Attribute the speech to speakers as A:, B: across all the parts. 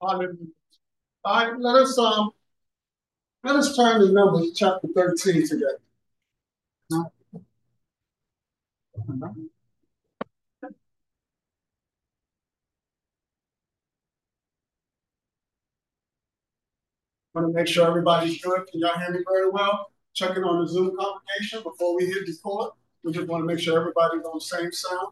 A: Hallelujah. All right, let us turn to Numbers chapter 13 together. No? I want to make sure everybody's good. Can y'all hear me very well? Checking on the Zoom congregation before we hit record. We just want to make sure everybody's on the same sound.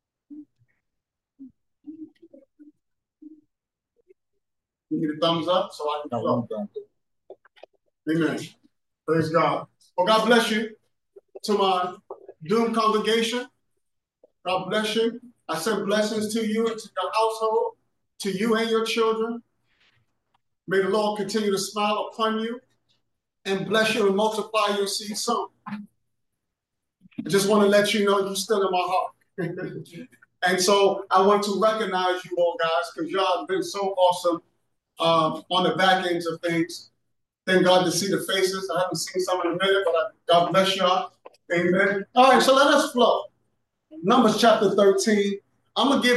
A: You need a thumbs up so I can flow. Amen. Praise God. Well, God bless you. To my Zoom congregation, God bless you. I send blessings to you and to your household, to you and your children. May the Lord continue to smile upon you and bless you and multiply your seed sown. I just want to let you know you're still in my heart. And so I want to recognize you all, guys, because y'all have been so awesome on the back ends of things. Thank God to see the faces. I haven't seen some in a minute, but God bless y'all. Amen. All right, so let us flow. Numbers chapter 13. I'm gonna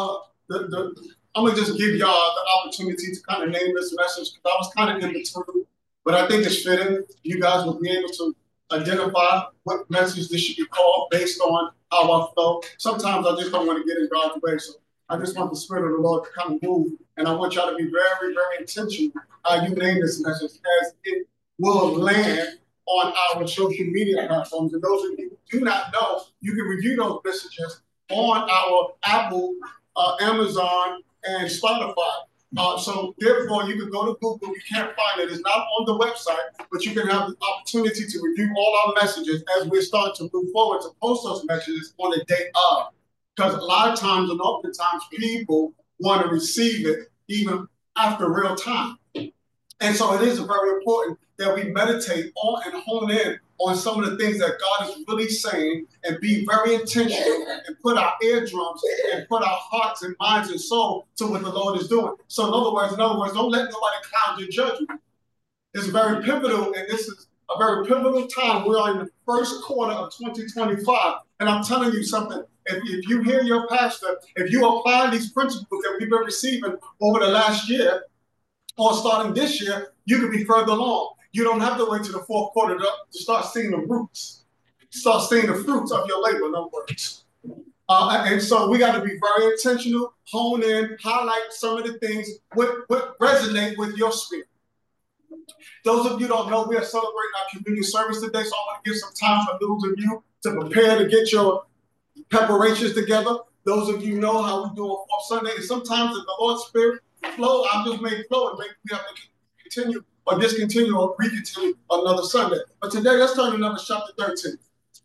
A: just give y'all the opportunity to kind of name this message because I was kind of in between, but I think it's fitting. You guys will be able to identify what message this should be called based on how I flow. Sometimes I just don't want to get in God's way, so I just want the Spirit of the Lord to kind of move, and I want y'all to be very, very intentional how you name this message as it will land on our social media platforms. And those of you who do not know, you can review those messages on our Apple, Amazon, and Spotify. So therefore, you can go to Google. You can't find it. It's not on the website, but you can have the opportunity to review all our messages as we start to move forward to post those messages on the day of. Because a lot of times and oftentimes people want to receive it even after real time. And so it is very important that we meditate on and hone in on some of the things that God is really saying and be very intentional and put our eardrums and put our hearts and minds and soul to what the Lord is doing. So in other words, don't let nobody cloud your judgment. It's very pivotal, and this is a very pivotal time. We are in the first quarter of 2025. And I'm telling you something, if you hear your pastor, if you apply these principles that we've been receiving over the last year, or starting this year, you could be further along. You don't have to wait to the fourth quarter to start seeing the roots, start seeing the fruits of your labor, in other words. And so we got to be very intentional, hone in, highlight some of the things what resonate with your spirit. Those of you don't know, we are celebrating our community service today, so I want to give some time for those of you to prepare to get your preparations together. Those of you know how we do on Fourth Sunday, and sometimes if the Lord's Spirit flow, I'll just make flow and maybe we have to continue or discontinue or recontinue another Sunday. But today, let's turn to Numbers chapter 13.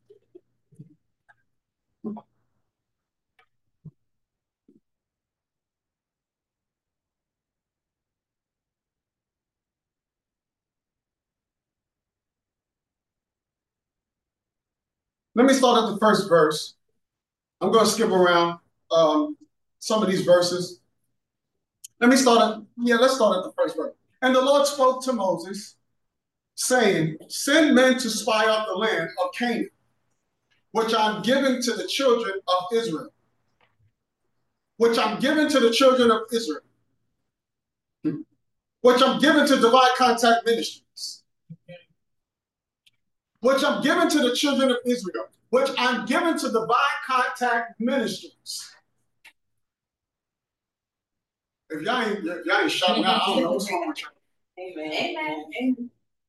A: Let me start at the first verse. I'm going to skip around some of these verses. Let's start at the first verse. And the Lord spoke to Moses, saying, send men to spy out the land of Canaan, which I'm giving to the children of Israel. Which I'm giving to the children of Israel. Which I'm giving to Divine Contact Ministries. Which I'm giving to the children of Israel. Which I'm giving to Divine Contact Ministries. If y'all ain't shouting out, I don't know what's wrong with you. Amen. Amen.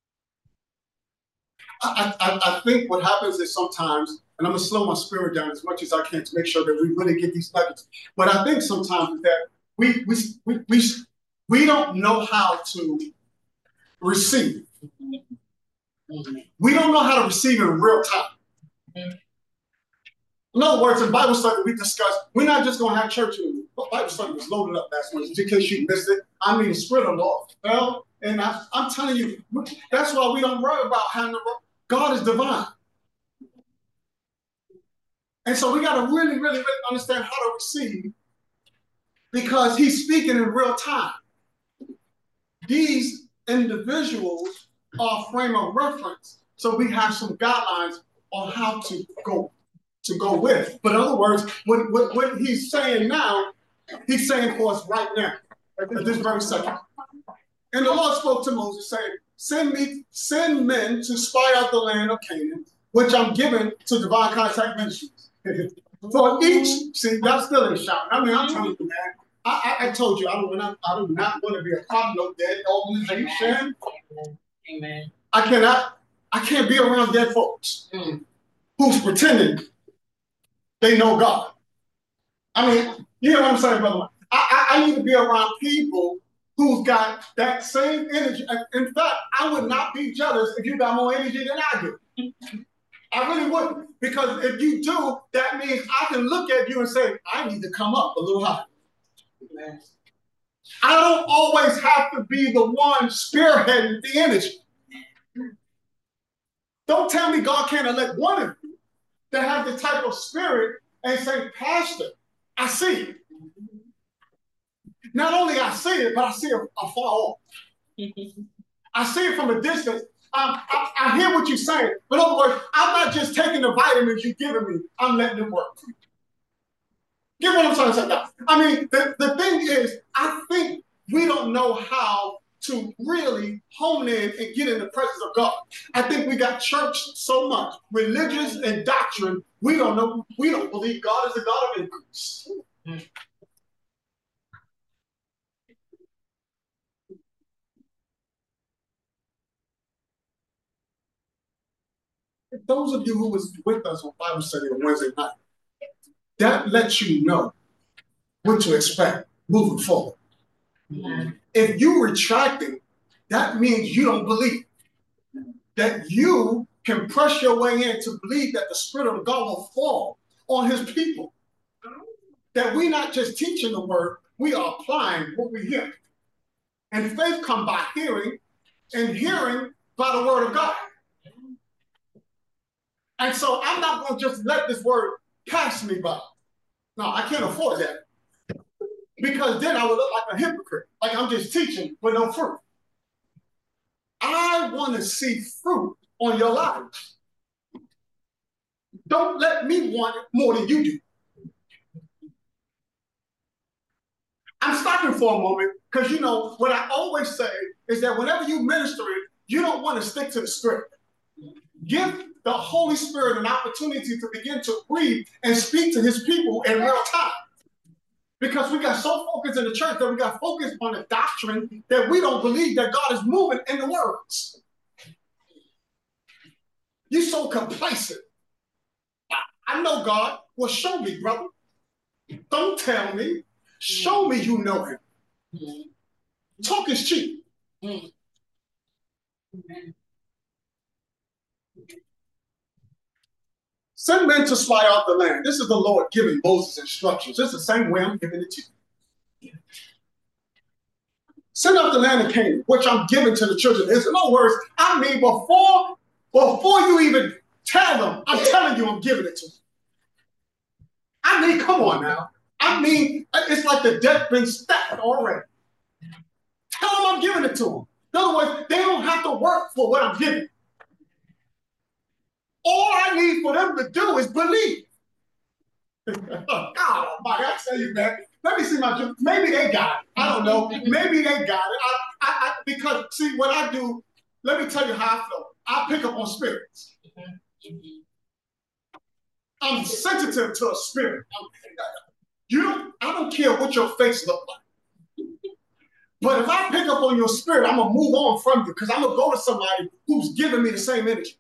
A: I think what happens is sometimes, and I'm going to slow my spirit down as much as I can to make sure that we really get these nuggets, but I think sometimes that we don't know how to receive. We don't know how to receive in real time. In other words, in Bible study, we discussed, we're not just going to have church anymore. Bible study was loaded up last week, in case you missed it. I mean, the Spirit of the Lord fell, and I'm telling you, that's why we don't worry about having God is divine. And so we got to really, really, really understand how to receive because he's speaking in real time. These individuals are a frame of reference, so we have some guidelines on how to go with. But in other words, what he's saying now, he's saying for us right now. at this very second. And the Lord spoke to Moses, saying, send men to spy out the land of Canaan, which I'm giving to Divine Contact Ministries. For each, see, y'all still ain't shouting. I mean, I'm telling you, man. I told you, I do not want to be a part of no dead organization. Amen. I can't be around dead folks who's pretending they know God. I mean, you know what I'm saying, brother? I need to be around people who's got that same energy. In fact, I would not be jealous if you got more energy than I do. I really wouldn't. Because if you do, that means I can look at you and say, I need to come up a little higher. I don't always have to be the one spearheading the energy. Don't tell me God can't elect one of you that have the type of spirit and say, Pastor, I see it. Not only I see it, but I see it afar off. I see it from a distance. I hear what you're saying. But in other words, I'm not just taking the vitamins you're giving me. I'm letting it work. Get what I'm trying to say? I mean, the thing is, I think we don't know how to really hone in and get in the presence of God. I think we got church so much, religious and doctrine, we don't believe God is a God of increase. Those of you who was with us on Bible study on Wednesday night, that lets you know what to expect moving forward. If you're retracting, that means you don't believe that you can press your way in to believe that the Spirit of God will fall on his people. That we're not just teaching the word, we are applying what we hear. And faith comes by hearing, and hearing by the word of God. And so I'm not going to just let this word pass me by. No, I can't afford that. Because then I would look like a hypocrite, like I'm just teaching with no fruit. I want to see fruit on your lives. Don't let me want it more than you do. I'm stopping for a moment because, you know, what I always say is that whenever you minister it, you don't want to stick to the script. Give the Holy Spirit an opportunity to begin to breathe and speak to his people in real time. Because we got so focused in the church that we got focused on the doctrine that we don't believe that God is moving in the words. You're so complacent. I know God. Well, show me, brother. Don't tell me. Show me you know him. Talk is cheap. Send men to spy out the land. This is the Lord giving Moses instructions. It's the same way I'm giving it to you. Send out the land of Canaan, which I'm giving to the children of Israel. In other words, I mean, before you even tell them, I'm telling you I'm giving it to them. I mean, come on now. I mean, it's like the deck been stacked already. Tell them I'm giving it to them. In other words, they don't have to work for what I'm giving. All I need for them to do is believe. God Almighty, I tell you, man. Let me see my. Maybe they got it. I don't know. Maybe they got it. Because see what I do. Let me tell you how I feel. I pick up on spirits. I'm sensitive to a spirit. I don't care what your face looks like. But if I pick up on your spirit, I'm gonna move on from you because I'm gonna go to somebody who's giving me the same energy.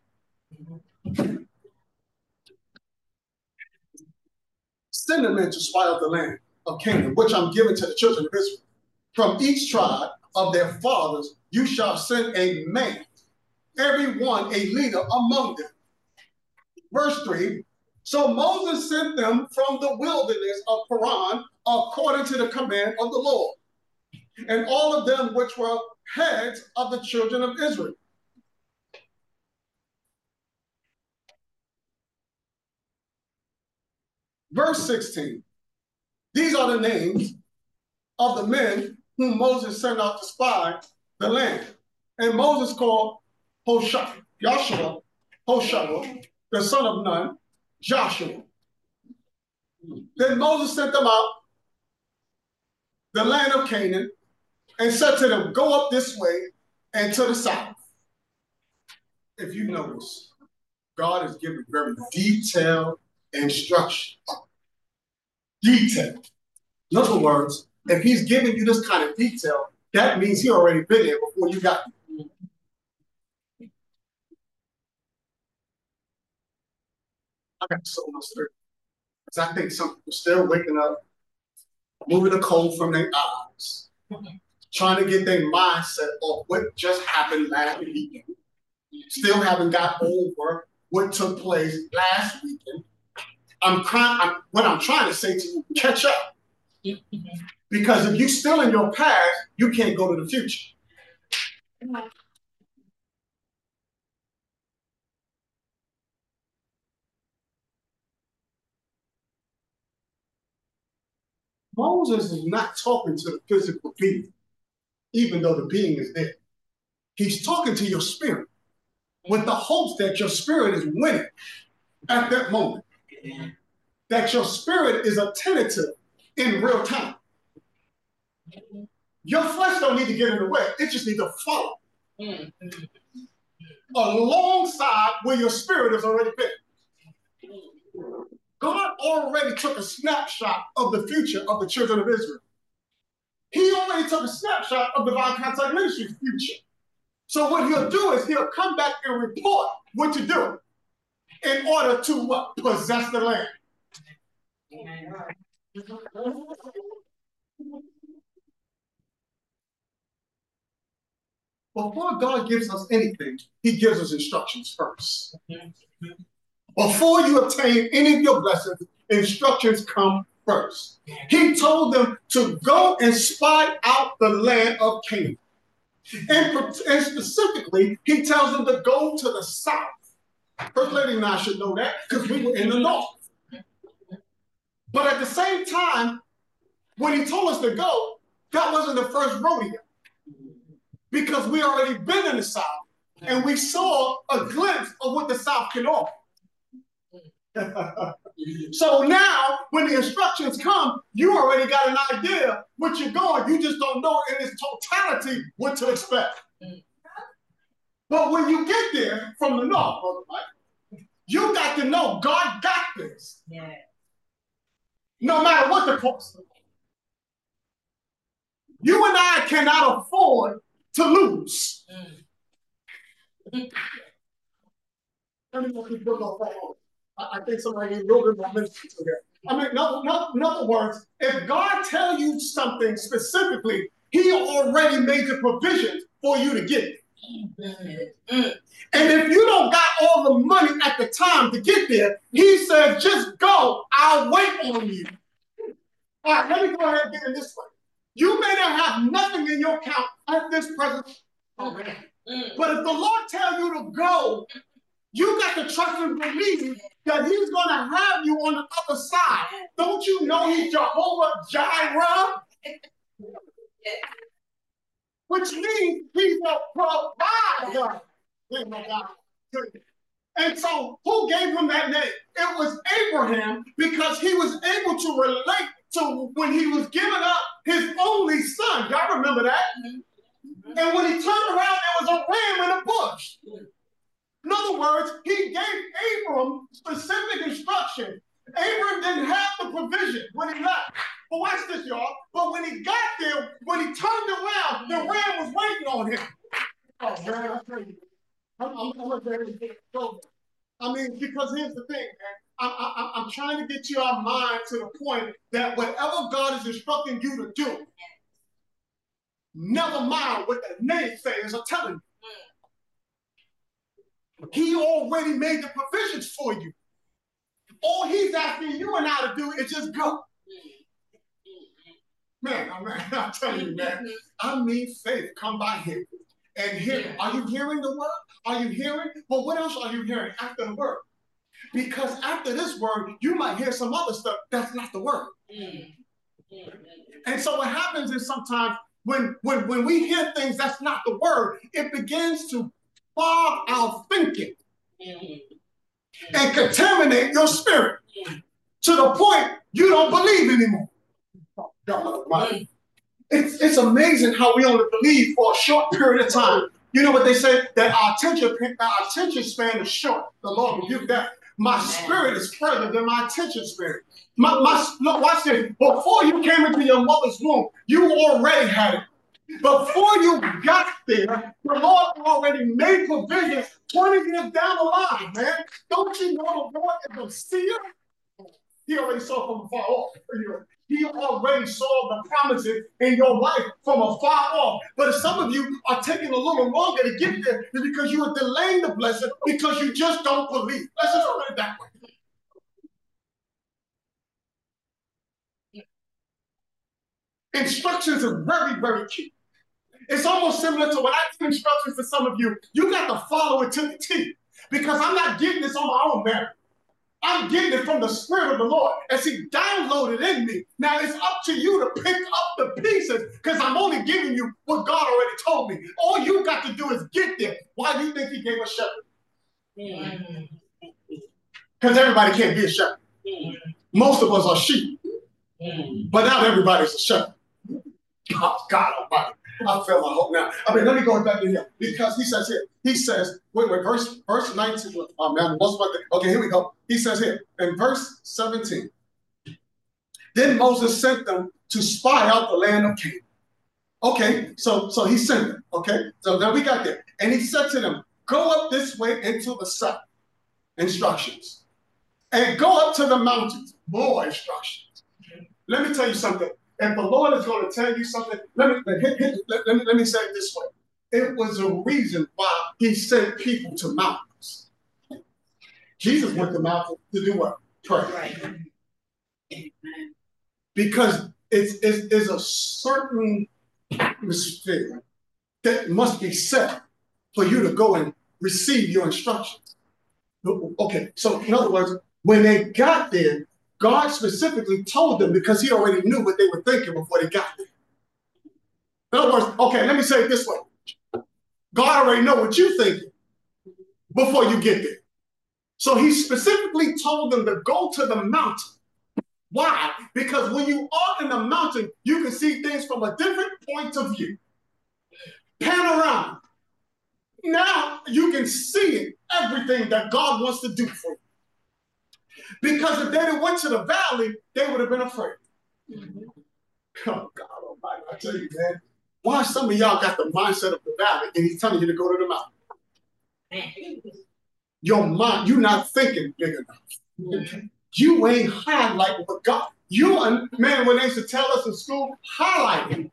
A: Send them in to spy out the land of Canaan, which I'm giving to the children of Israel. From each tribe of their fathers, you shall send a man, every one a leader among them. Verse 3, so Moses sent them from the wilderness of Paran according to the command of the Lord, and all of them which were heads of the children of Israel. Verse 16, these are the names of the men whom Moses sent out to spy the land. And Moses called Hoshea, the son of Nun, Joshua. Then Moses sent them out the land of Canaan, and said to them, go up this way and to the south. If you notice, God is giving very detailed instruction. Detail. In other words, if he's giving you this kind of detail, that means he already been there before you got there. I got so much through. Because I think some people still waking up, moving the cold from their eyes, trying to get their mindset off what just happened last weekend. Still haven't got over what took place last weekend. What I'm trying to say to you, catch up. Because if you're still in your past, you can't go to the future. Moses is not talking to the physical being, even though the being is there. He's talking to your spirit with the hopes that your spirit is winning at that moment. That your spirit is attentive in real time. Your flesh don't need to get in the way. It just needs to follow. Alongside where your spirit has already been. God already took a snapshot of the future of the children of Israel. He already took a snapshot of Divine Contact Ministry's future. So what he'll do is he'll come back and report what to do in order to what? Possess the land. Before God gives us anything, he gives us instructions first. Before you obtain any of your blessings, instructions come first. He told them to go and spy out the land of Canaan. And specifically, he tells them to go to the south. First Lady and I should know that because we were in the north. But at the same time, when he told us to go, that wasn't the first rodeo. Because we already been in the south and we saw a glimpse of what the south can offer. So now, when the instructions come, you already got an idea what you're going. You just don't know in its totality what to expect. But when you get there from the north, Brother Mike, you got to know God got this. Yeah. No matter what the cost. You and I cannot afford to lose. Let me keep going on. I think somebody needs a little bit more ministry to here. I mean, in other words, if God tells you something specifically, he already made the provisions for you to get it. And if you don't got all the money at the time to get there, he said, just go, I'll wait on you. All right, let me go ahead and get in this way. You may not have nothing in your account at this present moment. But if the Lord tells you to go, you got to trust and believe that he's going to have you on the other side. Don't you know he's Jehovah Jireh? Which means he's a provider. And so who gave him that name? It was Abraham, because he was able to relate to when he was giving up his only son. Y'all remember that? And when he turned around, there was a ram in a bush. In other words, he gave Abram specific instruction. Abram didn't have the provision when he left. But watch this, y'all. But when he got there, when he turned around, the ram was waiting on him. Oh, man, I tell you. I'm ready to get over. I mean, because here's the thing, man. I'm trying to get your mind to the point that whatever God is instructing you to do, never mind what the naysayers are telling you. He already made the provisions for you. All he's asking you and I to do is just go. Man, I'm telling you, man, I mean faith come by him. And hear. Are you hearing the word? Are you hearing? But what else are you hearing after the word? Because after this word, you might hear some other stuff that's not the word. And so what happens is sometimes when we hear things that's not the word, it begins to fog our thinking and contaminate your spirit to the point you don't believe anymore. It's amazing how we only believe for a short period of time. You know what they say? That our attention span is short. The Lord rebuke that. My spirit is further than my attention span. Look, watch this. Before you came into your mother's womb, you already had it. Before you got there, the Lord already made provisions 20 years down the line, man. Don't you know the Lord is a seer? He already saw from afar off. He already saw the promises in your life from afar off. But some of you are taking a little longer to get there because you are delaying the blessing because you just don't believe. Let's just put it that way. Instructions are very, very key. It's almost similar to when I give instructions to some of you. You got to follow it to the T because I'm not getting this on my own merit. I'm getting it from the Spirit of the Lord as He downloaded in me. Now it's up to you to pick up the pieces because I'm only giving you what God already told me. All you got to do is get there. Why do you think He gave us shepherds? Because everybody can't be a shepherd. Most of us are sheep, but not everybody's a shepherd. God Almighty. I feel my hope now. I mean, let me go back to here because he says here. He says, wait, verse 19. Oh man, what's about that? Okay, here we go. He says here in verse 17. Then Moses sent them to spy out the land of Canaan. Okay, so he sent them. Okay, so now we got there, and he said to them, "Go up this way into the south." Instructions, and go up to the mountains. More instructions. Let me tell you something. If the Lord is going to tell you something, let me say it this way. It was a reason why He sent people to mountains. Jesus went to mountains to do what? Pray. Right. Because it's a certain atmosphere that must be set for you to go and receive your instructions. Okay, so in other words, when they got there, God specifically told them because He already knew what they were thinking before they got there. In other words, okay, let me say it this way. God already knows what you're thinking before you get there. So He specifically told them to go to the mountain. Why? Because when you are in the mountain, you can see things from a different point of view. Panorama. Now you can see everything that God wants to do for you. Because if they didn't went to the valley, they would have been afraid. Oh, God Almighty, I tell you, man, why some of y'all got the mindset of the valley and He's telling you to go to the mountain? Your mind, you're not thinking big enough. You ain't highlighting what God. Man, when they used to tell us in school, highlighting.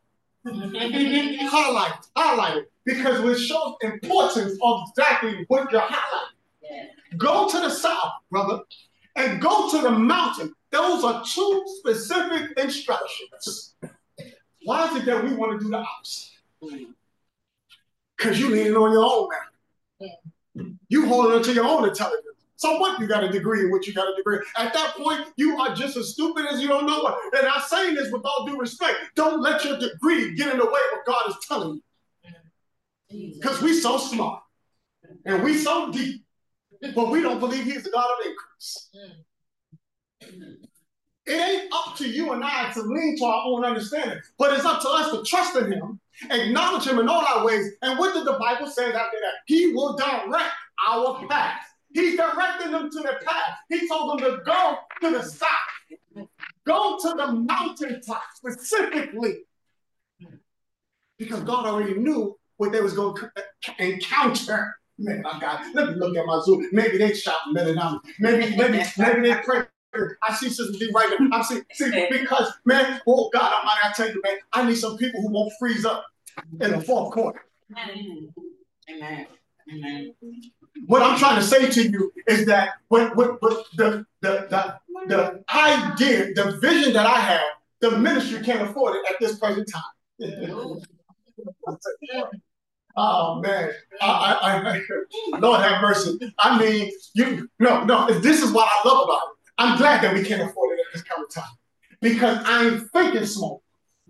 A: Highlight it. Because it shows importance of exactly what you're highlighting. Go to the south, brother. And go to the mountain. Those are two specific instructions. Why is it that we want to do the opposite? Because you're leaning on your own now. You holding on to your own intelligence. So what? You got a degree in what you got a degree. At that point, you are just as stupid as you don't know what. And I'm saying this with all due respect. Don't let your degree get in the way of what God is telling you. Because we so smart. And we so deep. But we don't believe He's the God of increase. It ain't up to you and I to lean to our own understanding, but it's up to us to trust in Him, acknowledge Him in all our ways. And what did the Bible say after that? He will direct our path. He's directing them to the path. He told them to go to the south. Go to the mountaintop specifically. Because God already knew what they was going to encounter. Man, my God, let me look at my Zoom. Maybe they shouting better than me. Maybe they pray. I see Sister D right now. I'm see, because, man, oh God Almighty, I tell you, man, I need some people who won't freeze up in the fourth quarter. Amen. Amen. What I'm trying to say to you is that the idea, the vision that I have, the ministry can't afford it at this present time. Oh man, Lord have mercy. I mean, this is what I love about it. I'm glad that we can't afford it at this current time because I'm thinking small.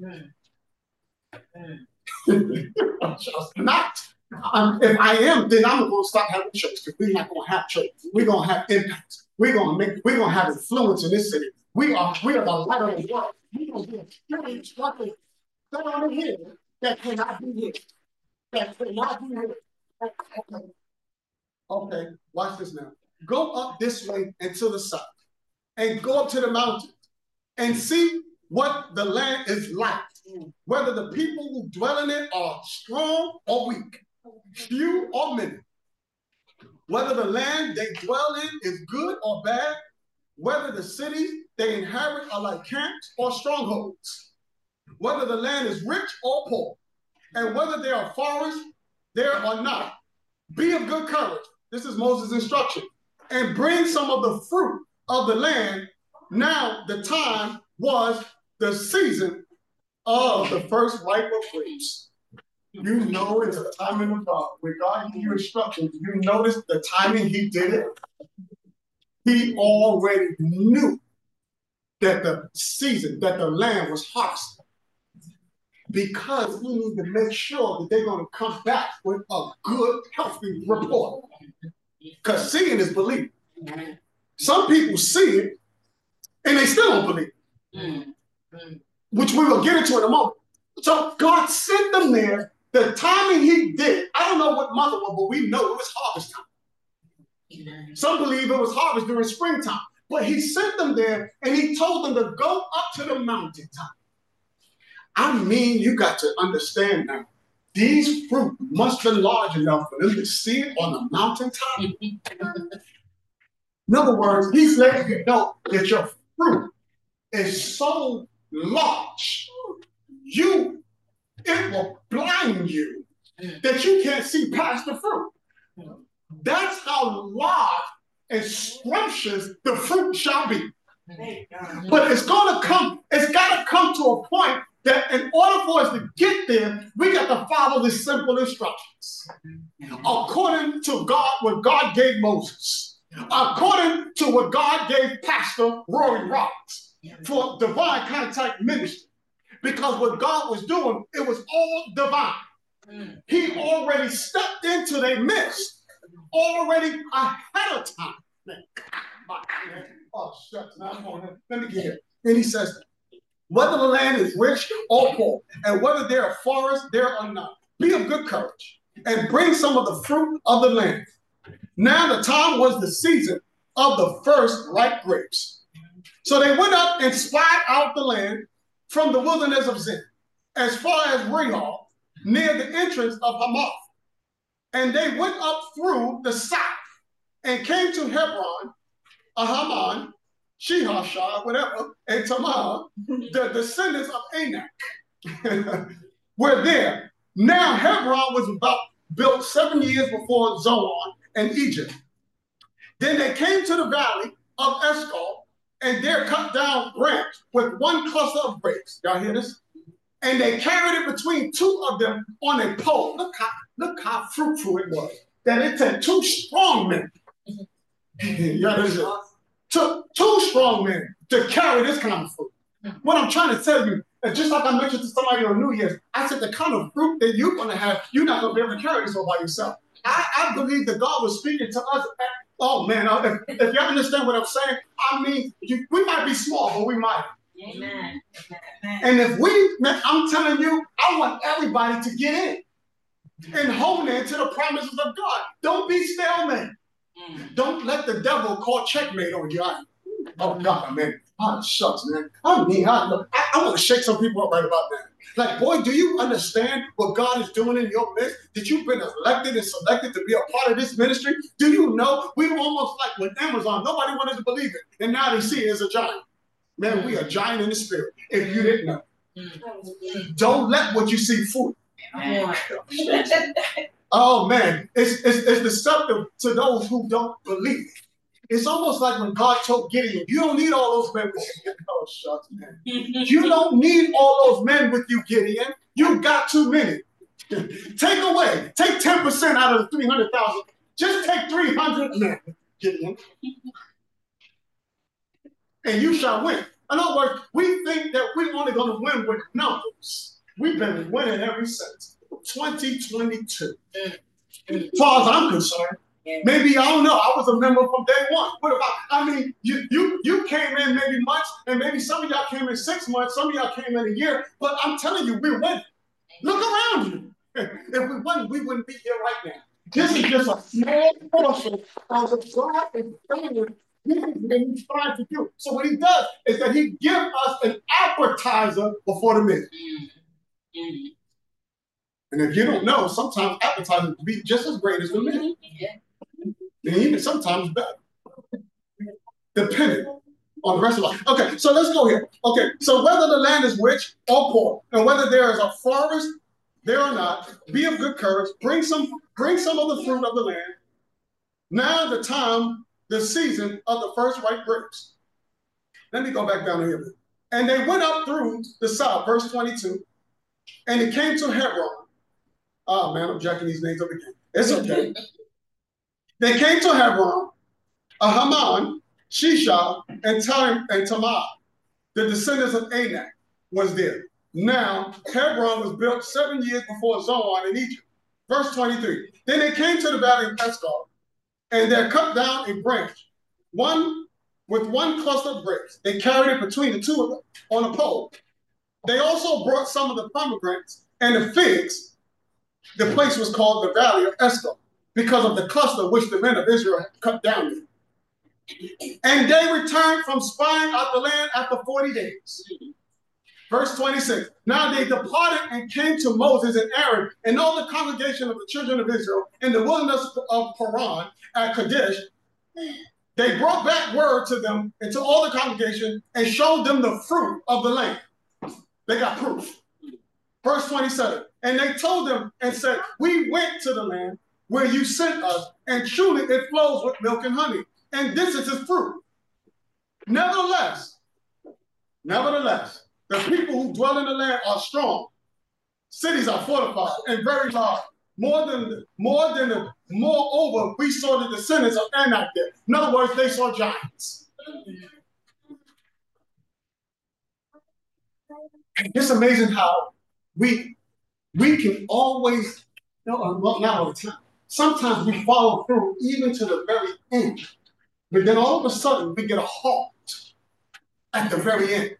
A: Not. If I am, then I'm going to stop having church because we're not going to have church. We're going to have impact. We're going to have influence in this city. We are the light of the world. We're going to be a down here that cannot be hid. That cannot be hid. Okay. Okay, watch this now. Go up this way and to the south, and go up to the mountain, and see what the land is like. Whether the people who dwell in it are strong or weak, few or many. Whether the land they dwell in is good or bad, whether the cities they inhabit are like camps or strongholds, whether the land is rich or poor, and whether there are forests there or not. Be of good courage. This is Moses' instruction. And bring some of the fruit of the land. Now the time was the season of the first ripe of grapes. You know it's a timing of God. When God gives you instructions, you notice the timing he did it. He already knew that the season, that the land was harvested. Because he needs to make sure that they're going to come back with a good, healthy report. Because seeing is believing. Some people see it, and they still don't believe it. Which we will get into in a moment. So God sent them there. The timing he did, I don't know what month it was, but we know it was harvest time. Some believe it was harvest during springtime. But he sent them there, and he told them to go up to the mountaintop. I mean, you got to understand now. These fruit must be large enough for them to see it on the mountaintop. In other words, he's letting you know that your fruit is so large, it will blind you that you can't see past the fruit. That's how large and scrumptious the fruit shall be. But it's got to come to a point that in order for us to get there, we got to follow the simple instructions. According to God, what God gave Moses. According to what God gave Pastor Rory Roberts for Divine Contact Ministry. Because what God was doing, it was all divine. He already stepped into their midst, already ahead of time. Oh, shucks, let me get here. And he says, whether the land is rich or poor, and whether there are forests there or not, be of good courage, and bring some of the fruit of the land. Now the time was the season of the first ripe grapes. So they went up and spied out the land from the wilderness of Zin, as far as Rehal, near the entrance of Hamath. And they went up through the south, and came to Hebron, Ahaman, Shehashah, whatever, and Tamar, the descendants of Anak, were there. Now Hebron was built 7 years before Zoan and Egypt. Then they came to the valley of Eshcol, and there cut down branch with one cluster of grapes. Y'all hear this? And they carried it between two of them on a pole. Look how fruitful it was. That it took two strong men. Took two strong men to carry this kind of fruit. What I'm trying to tell you is just like I mentioned to somebody on New Year's, I said the kind of fruit that you're going to have, you're not going to be able to carry this all by yourself. I believe that God was speaking to us. Oh, man, if you understand what I'm saying, I mean, we might be small, but we might. Amen. And if I'm telling you, I want everybody to get in and hold in to the promises of God. Don't be stalemate. Don't let the devil call checkmate on you. Oh, God, man. Oh, shucks, man. I mean, I want to shake some people up right about that. Like, boy, do you understand what God is doing in your midst? That you've been elected and selected to be a part of this ministry? Do you know? We were almost like with Amazon. Nobody wanted to believe it. And now they see it as a giant. Man, we are giant in the spirit, if you didn't know. Don't let what you see fool you. Oh, man. It's deceptive to those who don't believe it. It's almost like when God told Gideon, you don't need all those men with you. Oh, shucks, man. You don't need all those men with you, Gideon. You got too many. Take 10% out of the 300,000. Just take 300 men, Gideon. And you shall win. In other words, we think that we're only going to win with numbers. We've been winning ever since 2022. As far as I'm concerned, Maybe, I don't know, I was a member from day one. What about, I mean, you came in maybe months, and maybe some of y'all came in 6 months, some of y'all came in a year, but I'm telling you, we're winning. Look around you. If we won, we wouldn't be here right now. This is just a small portion of the God and family he's trying to do. So what he does is that he gives us an appetizer before the meal. And if you don't know, sometimes appetizers can be just as great as the meal. And even sometimes better. Depending on the rest of life. Okay, so let's go here. Okay, so whether the land is rich or poor, and whether there is a forest there or not, be of good courage, bring some of the fruit of the land. Now the season of the first ripe grapes. Let me go back down here. And they went up through the south, verse 22, and it came to Hebron. Oh man, I'm jacking these names up again. It's okay. They came to Hebron, Haman, Shishak, and Tamar. The descendants of Anak was there. Now, Hebron was built 7 years before Zoan in Egypt. Verse 23. Then they came to the valley of Eshcol, and there cut down a branch, with one cluster of grapes. They carried it between the two of them on a pole. They also brought some of the pomegranates and the figs. The place was called the valley of Eshcol because of the cluster which the men of Israel had cut down there. And they returned from spying out the land after 40 days. Verse 26. Now they departed and came to Moses and Aaron and all the congregation of the children of Israel in the wilderness of Paran at Kadesh. They brought back word to them and to all the congregation and showed them the fruit of the land. They got proof. Verse 27. And they told them and said, we went to the land where you sent us, and truly it flows with milk and honey. And this is his fruit. Nevertheless, the people who dwell in the land are strong. Cities are fortified and very large. Moreover, we saw the descendants of Anak there. In other words, they saw giants. And it's amazing how we can always, not all the time. Sometimes we follow through even to the very end. But then all of a sudden, we get a halt at the very end.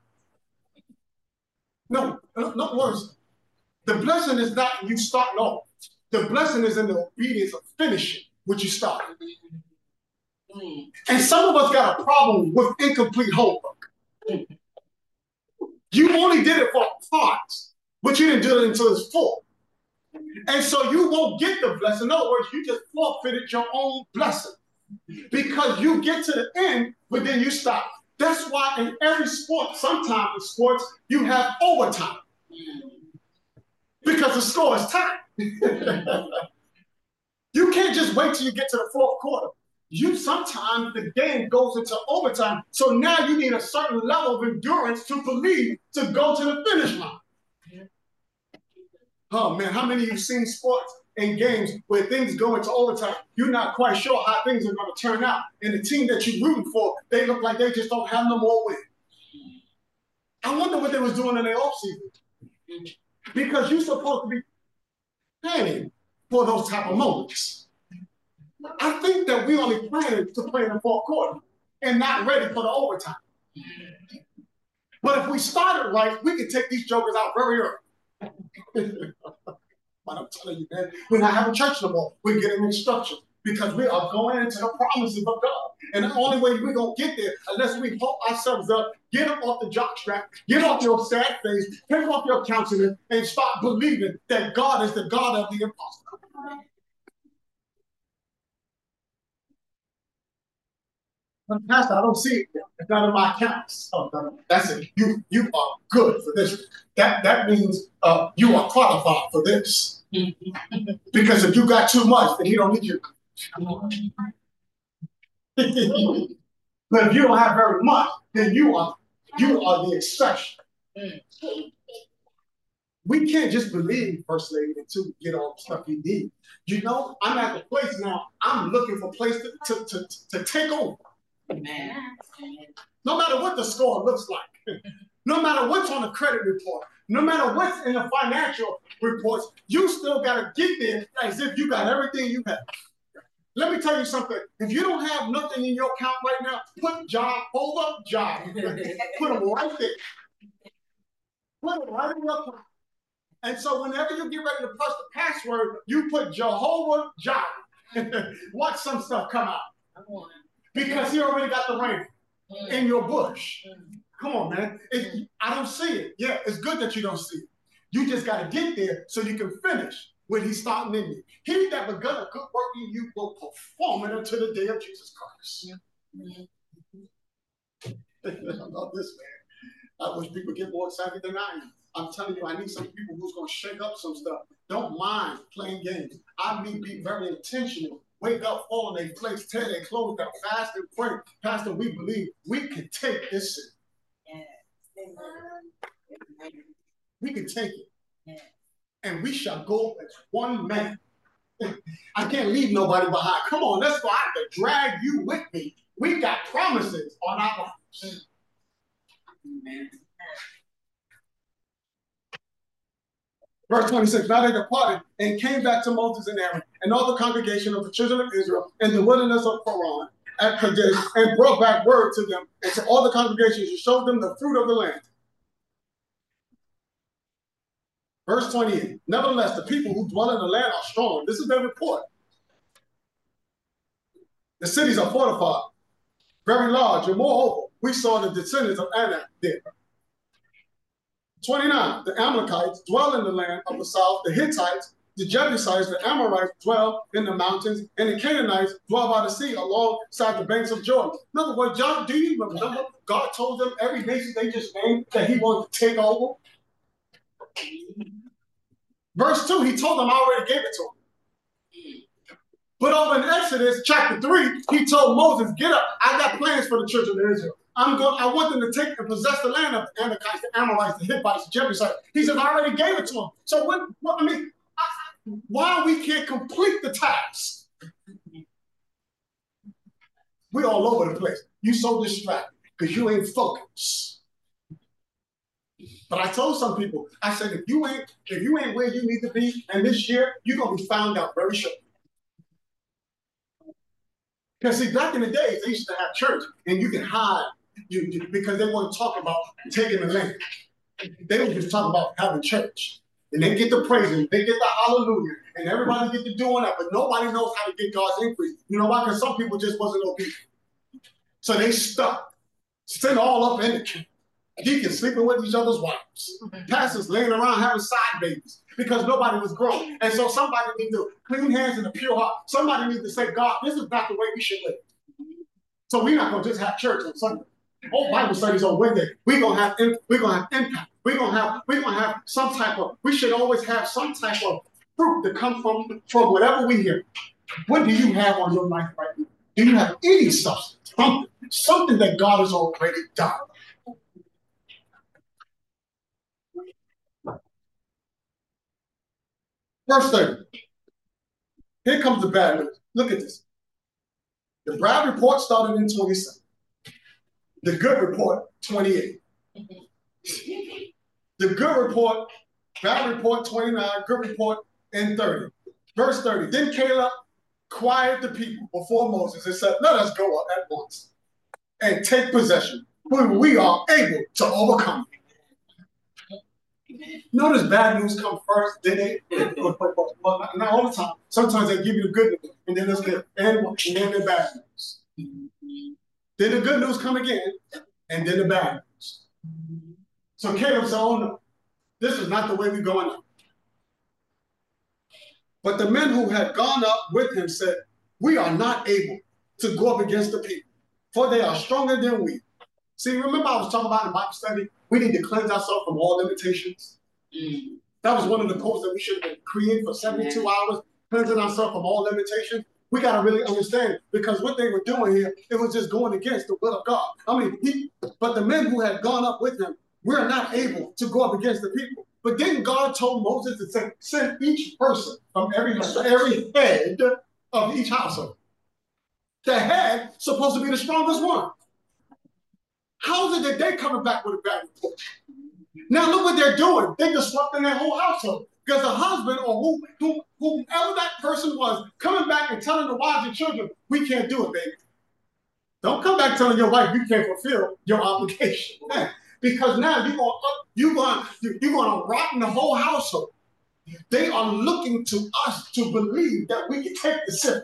A: No words. The blessing is not you starting off. The blessing is in the obedience of finishing what you started. And some of us got a problem with incomplete homework. You only did it for parts, but you didn't do it until it's full. And so you won't get the blessing. In other words, you just forfeited your own blessing. Because you get to the end, but then you stop. That's why in every sport, sometimes in sports, you have overtime. Because the score is tied. You can't just wait till you get to the fourth quarter. Sometimes the game goes into overtime. So now you need a certain level of endurance to believe to go to the finish line. Oh man, how many of you seen sports and games where things go into overtime? You're not quite sure how things are going to turn out. And the team that you're rooting for, they look like they just don't have no more win. I wonder what they was doing in their offseason. Because you're supposed to be planning for those type of moments. I think that we only planning to play in the fourth quarter and not ready for the overtime. But if we started right, we could take these jokers out very early. But I'm telling you, man, we're not having church no more. We're getting instruction because we are going into the promises of God. And the only way we're going to get there, unless we hold ourselves up, get up off the jock strap, get off your sad face, take off your countenance, and start believing that God is the God of the impossible. But Pastor, I don't see it. It's not in my accounts. Oh, no, that's it. You are good for this. That means you are qualified for this. Because if you got too much, then he don't need you. But if you don't have very much, then you are the exception. We can't just believe First Lady until we get all the stuff you need. You know, I'm at the place now. I'm looking for a place to take over. Amen. No matter what the score looks like, no matter what's on the credit report, no matter what's in the financial reports, you still got to get there as if you got everything you have. Let me tell you something. If you don't have nothing in your account right now, put job, hold up job. Put them right there. Put them right in your account. And so whenever you get ready to press the password, you put Jehovah Jireh. Watch some stuff come out. Because he already got the rain in your bush. Come on, man. I don't see it. Yeah, it's good that you don't see it. You just got to get there so you can finish what he's starting in you. He that begun a good work in you will perform it until the day of Jesus Christ. I love this, man. I wish people get more excited than I am. I'm telling you, I need some people who's going to shake up some stuff. Don't mind playing games. I mean, be very intentional. Wake up, fall in their place, tear their clothes down, fast and pray. Pastor, we believe we can take this city. Yeah. We can take it. Yeah. And we shall go as one man. I can't leave nobody behind. Come on, let's go. I have to drag you with me. We got promises on our lives. Amen. Verse 26, now they departed and came back to Moses and Aaron and all the congregation of the children of Israel in the wilderness of Paran at Kadesh, and brought back word to them and to all the congregations to show them the fruit of the land. Verse 28, nevertheless, the people who dwell in the land are strong. This is their report. The cities are fortified, very large, and moreover, we saw the descendants of Anak there. 29, the Amalekites dwell in the land of the south, the Hittites, the Jebusites, the Amorites dwell in the mountains, and the Canaanites dwell by the sea alongside the banks of Jordan. In other words, John, do you remember God told them every nation they just named that he wanted to take over? Verse 2, he told them I already gave it to them. But over in Exodus chapter 3, he told Moses, get up, I got plans for the children of Israel. I want them to take and possess the land of the Anakites, the Amorites, the Hittites, the Jebusites. He said, I already gave it to them. So why we can't complete the task? We're all over the place. You so distracted because you ain't focused. But I told some people, I said, if you ain't where you need to be, and this year, you're going to be found out very shortly. Because see, back in the days, they used to have church, and you can hide because they want to talk about taking the land. They would just talk about having church. And they get the praising, they get the hallelujah, and everybody get to doing that, but nobody knows how to get God's increase. You know why? Because some people just wasn't obedient. So they stuck, sitting all up in the camp. Deacons sleeping with each other's wives. Pastors laying around having side babies because nobody was growing. And so somebody needs to clean hands and a pure heart. Somebody needs to say, God, this is not the way we should live. So we're not going to just have church on Sunday. Oh, Bible studies on Wednesday. We're gonna have impact. We're gonna have some type of. We should always have some type of fruit that comes from whatever we hear. What do you have on your life right now? Do you have any substance? Something that God has already done. Verse 30. Here comes the bad news. Look at this. The bad report started in 27. The good report, 28. The good report, bad report, 29, good report, and 30. Verse 30. Then Caleb quieted the people before Moses and said, let us go up at once and take possession, when we are able to overcome. Notice bad news come first, then they, well, not all the time. Sometimes they give you the good news, and then let's get and then the bad news. Then the good news come again, and then the bad news. So Caleb said, oh no, this is not the way we're going up. But the men who had gone up with him said, we are not able to go up against the people, for they are stronger than we. See, remember I was talking about in Bible study, we need to cleanse ourselves from all limitations. That was one of the goals that we should have been creating for 72 hours, cleansing ourselves from all limitations. We got to really understand, because what they were doing here, it was just going against the will of God. But the men who had gone up with him, we're not able to go up against the people. But then God told Moses to say, send each person from every head of each household. The head supposed to be the strongest one. How is it that they're coming back with a bad report? Now look what they're doing. They're disrupting their whole household. Because the husband or whomever that person was coming back and telling the wives and children, we can't do it, baby. Don't come back telling your wife you can't fulfill your obligation. Because now you're going to rotten the whole household. They are looking to us to believe that we can take the sin.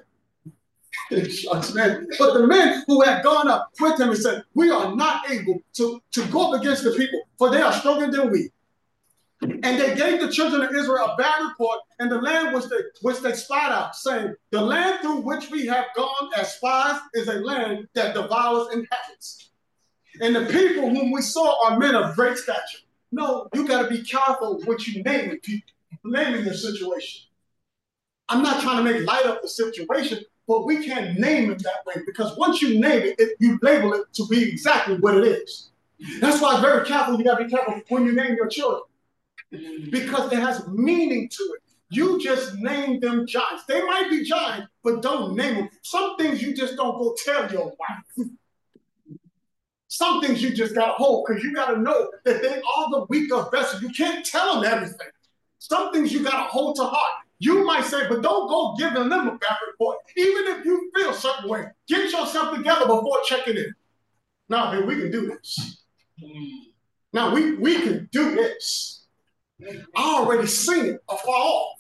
A: But the men who had gone up with him and said, we are not able to go up against the people, for they are stronger than we. And they gave the children of Israel a bad report, and the land which they spied out, saying, the land through which we have gone as spies is a land that devours inhabitants. And the people whom we saw are men of great stature. No, you got to be careful what you name people, naming the situation. I'm not trying to make light of the situation, but we can't name it that way, because once you name it, you label it to be exactly what it is. That's why it's very careful. You got to be careful when you name your children, because it has meaning to it. You just name them giants. They might be giants, but don't name them. Some things you just don't go tell your wife. Some things you just got to hold, because you got to know that they are the weaker vessel. You can't tell them everything. Some things you got to hold to heart. You might say, but don't go giving them a bad report. Even if you feel a certain way, get yourself together before checking in. Now, man, we can do this. Now, we can do this. I already seen it afar off.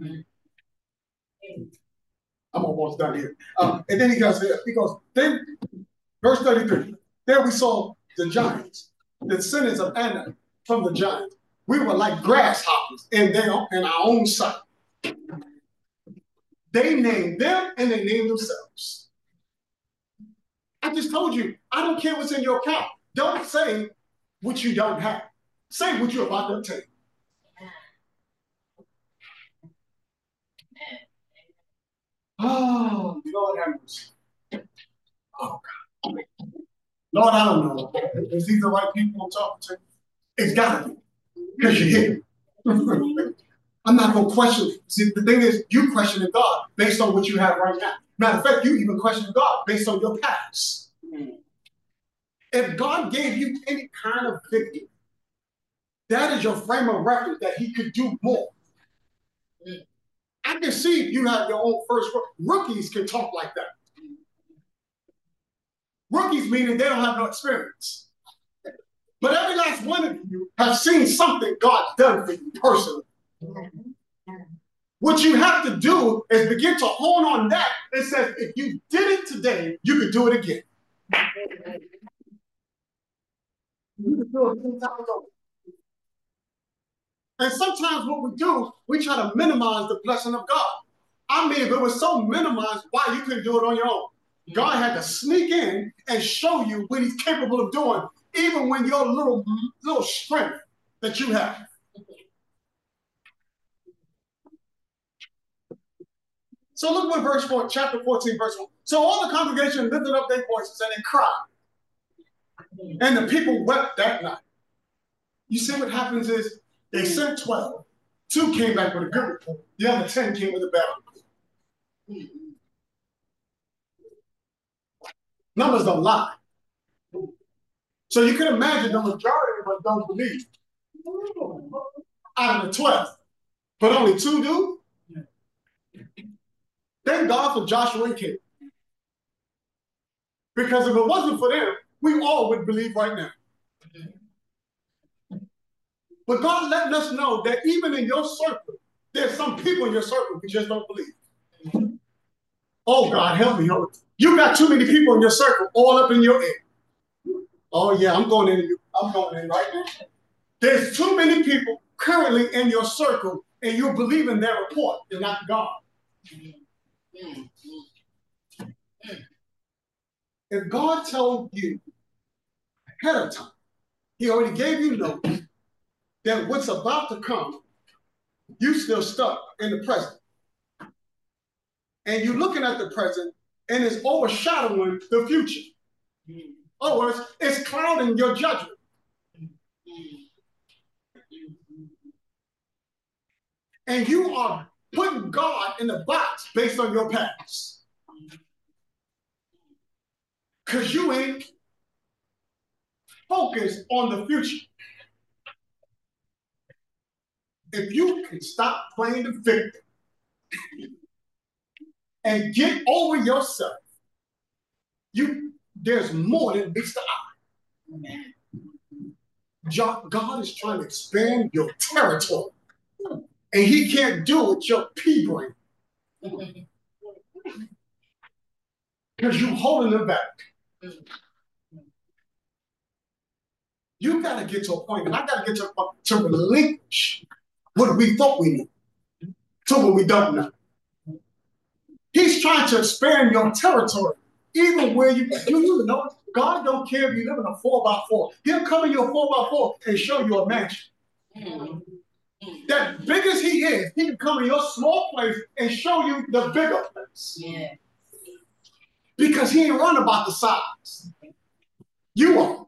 A: I'm almost done here. And then he goes, then, verse 33, there we saw the giants, the descendants of Anak from the giants. We were like grasshoppers in our own sight. They named them and they named themselves. I just told you, I don't care what's in your account. Don't say what you don't have. Say what you're about to obtain. Oh, Lord have mercy. Oh, God. Lord, I don't know. Is these the right people I'm talking to? It's got to be. Because you're here. I'm not going to question. See, the thing is, you questioning God based on what you have right now. Matter of fact, you even question God based on your past. If God gave you any kind of victory, that is your frame of reference that he could do more. I can see you have your own first. Rookies can talk like that. Rookies meaning they don't have no experience. But every last one of you have seen something God's done for you personally. What you have to do is begin to hone on that and say, if you did it today, you could do it again. And sometimes what we do, we try to minimize the blessing of God. I mean, if it was so minimized, why you couldn't do it on your own? God had to sneak in and show you what he's capable of doing, even when your little strength that you have. So look what verse 4, chapter 14, verse 1. So all the congregation lifted up their voices and they cried. And the people wept that night. You see what happens is they sent 12. 2 came back with a good report. The other 10 came with a bad report. Numbers don't lie. So you can imagine the majority of us don't believe out of the 12. But only 2 do? Thank God for Joshua and Caleb. Because if it wasn't for them, we all would believe right now. But God letting us know that even in your circle, there's some people in your circle who just don't believe. Oh, God, help me. You got too many people in your circle all up in your ear. Oh, yeah, I'm going in right now. There's too many people currently in your circle, and you're believing their report and not God. If God told you ahead of time, he already gave you notice that what's about to come, you still stuck in the present. And you're looking at the present, and it's overshadowing the future. In other words, it's clouding your judgment. And you are putting God in the box based on your past. Because you ain't focused on the future. if you can stop playing the victim and get over yourself, there's more than meets the eye. God is trying to expand your territory, and He can't do it with your pea brain because you're holding them back. You got to get to a point, and I got to get to a point to relinquish what we thought we knew to what we don't know. He's trying to expand your territory, even where you know. God don't care if you live in a 4x4. He'll come in your 4x4 and show you a mansion. That big as He is, He can come in your small place and show you the bigger place. Yeah. Because He ain't run about the size. You are.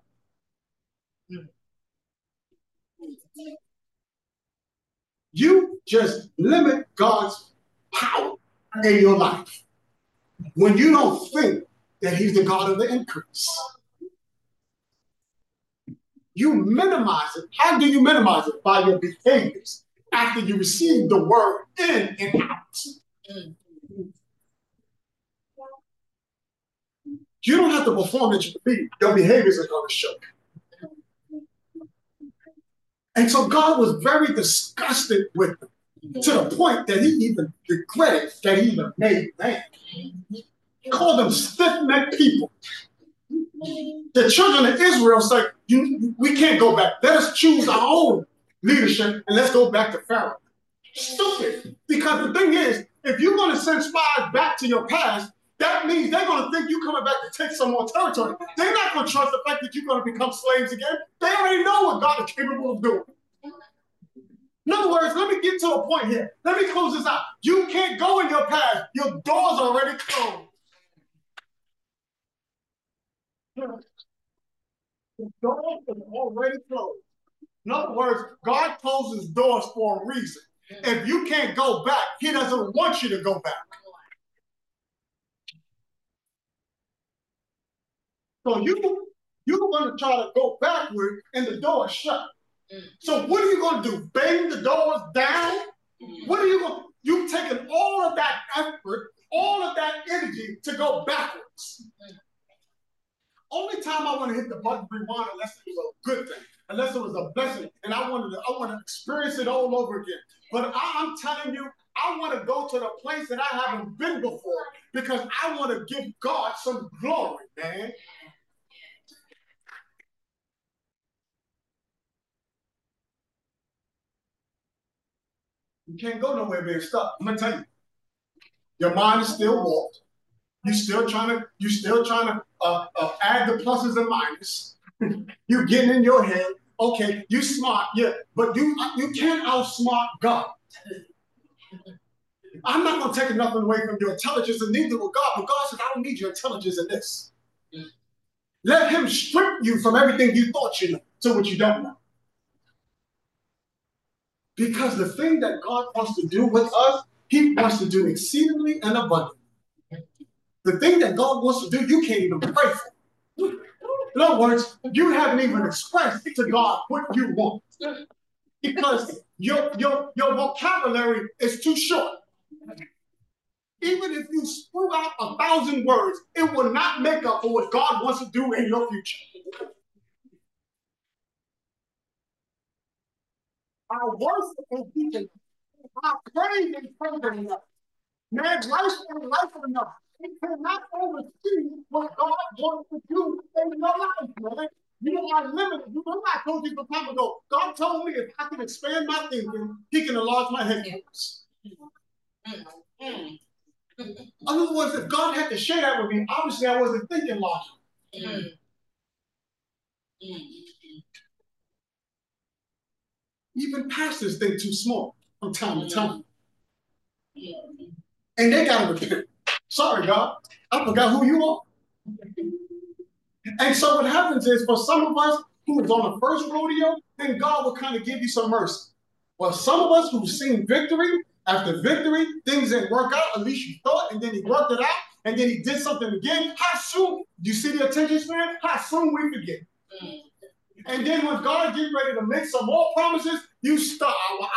A: You just limit God's power in your life when you don't think that He's the God of the increase. You minimize it. How do you minimize it? By your behaviors after you receive the word in and out. You don't have to perform that you believe. Your behaviors are going to show. And so God was very disgusted with them to the point that He even regretted that He even made man. He called them stiff-necked people. The children of Israel said, we can't go back. Let us choose our own leadership and let's go back to Pharaoh. Stupid. Because the thing is, if you're going to send spies back to your past, that means they're going to think you're coming back to take some more territory. They're not going to trust the fact that you're going to become slaves again. They already know what God is capable of doing. In other words, let me get to a point here. Let me close this out. You can't go in your past. Your doors are already closed. The doors are already closed. In other words, God closes doors for a reason. If you can't go back, He doesn't want you to go back. So you're going to try to go backward and the door is shut. So what are you going to do? Bang the doors down? What are you going to do? You've taken all of that effort, all of that energy to go backwards. Only time I want to hit the button rewind unless it was a good thing, unless it was a blessing, and I want to experience it all over again. But I'm telling you, I want to go to the place that I haven't been before because I want to give God some glory, man. You can't go nowhere being stuck. I'm gonna tell you, your mind is still warped. You're still trying to add the pluses and minuses. You're getting in your head. Okay, you smart, yeah, but you can't outsmart God. I'm not gonna take nothing away from your intelligence, and neither will God. But God says, I don't need your intelligence in this. Let Him strip you from everything you thought you knew to what you don't know. Because the thing that God wants to do with us, He wants to do exceedingly and abundantly. The thing that God wants to do, you can't even pray for. In other words, you haven't even expressed to God what you want. Because your vocabulary is too short. Even if you spew out 1,000 words, it will not make up for what God wants to do in your future. Our worship is teaching. Our praise is praising enough. Man, life and life enough. It cannot oversee what God wants to do in your life, man. You are limited. You know, I told you some time ago. God told me if I can expand my thinking, He can enlarge my headquarters. In other words, if God had to share that with me, obviously I wasn't thinking logically. Even pastors think too small from time to time. And they got to repent. Sorry, God, I forgot who you are. And so what happens is, for some of us who is on the first rodeo, then God will kind of give you some mercy. Well, some of us who've seen victory after victory, things didn't work out, at least you thought, and then He worked it out, and then He did something again. How soon? You see the attention span? How soon we forget? And then when God gets ready to make some more promises, you start.